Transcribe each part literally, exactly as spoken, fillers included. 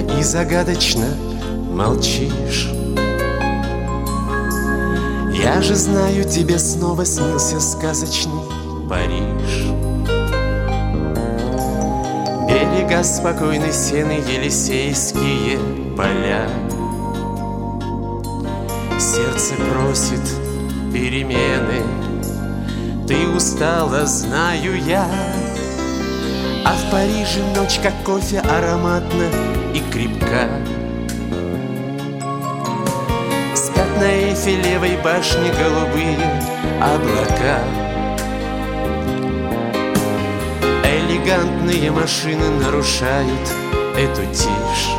и загадочно молчишь. Я же знаю, тебе снова снился сказочный Париж. Берега спокойной сены, Елисейские поля. Сердце просит перемены, ты устала, знаю я. А в Париже ночь, как кофе, ароматна и крепка. Спят на Эйфелевой башне голубые облака. Элегантные машины нарушают эту тишь.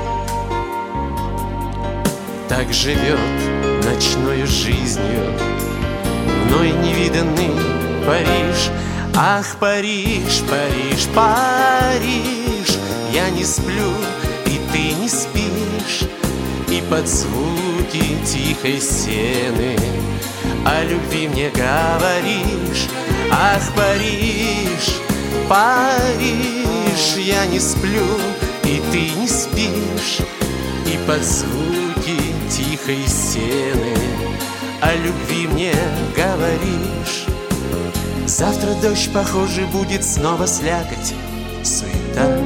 Так живет ночною жизнью мной невиданный Париж. Ах, Париж, Париж, Париж, я не сплю, и ты не спишь. И под звуки тихой сены о любви мне говоришь. Ах, Париж, Париж, я не сплю, и ты не спишь. И под звуки тихой сены о любви мне говоришь. Завтра дождь, похоже, будет снова слякоть, суета.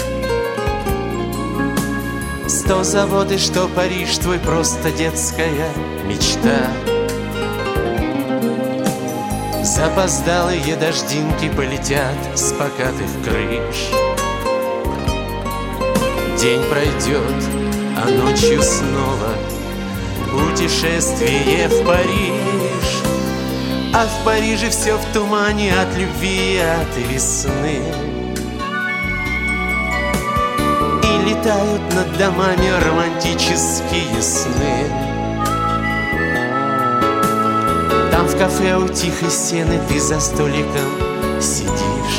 Сто заводы, что Париж твой, просто детская мечта. Запоздалые дождинки полетят с покатых крыш. День пройдет, а ночью снова путешествие в Париж. А в Париже все в тумане от любви и от весны. И летают над домами романтические сны. Там в кафе у тихой сены ты за столиком сидишь.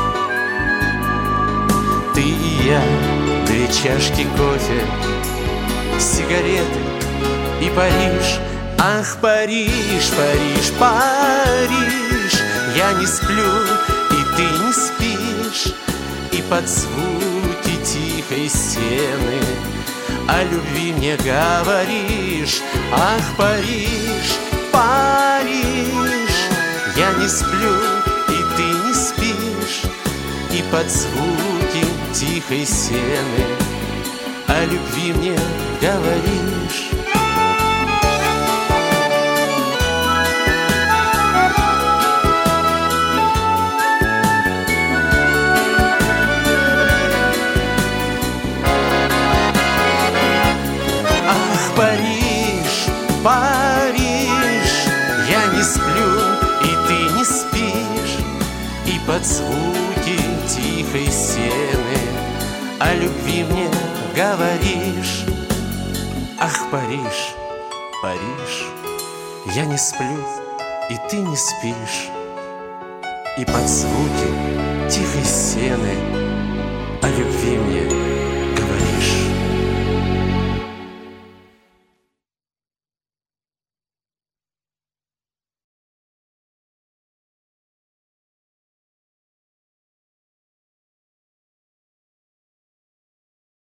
Ты и я, две чашки кофе, сигареты и Париж. Ах, Париж, Париж, Париж, я не сплю, и ты не спишь. И под звуки тихой сены о любви мне говоришь. Ах, Париж, Париж, я не сплю, и ты не спишь. И под звуки тихой сены о любви мне говоришь. Париж, Париж, я не сплю, и ты не спишь. И под звуки тихой сены о любви мне говоришь. Ах, Париж, Париж, я не сплю, и ты не спишь. И под звуки тихой сены о любви мне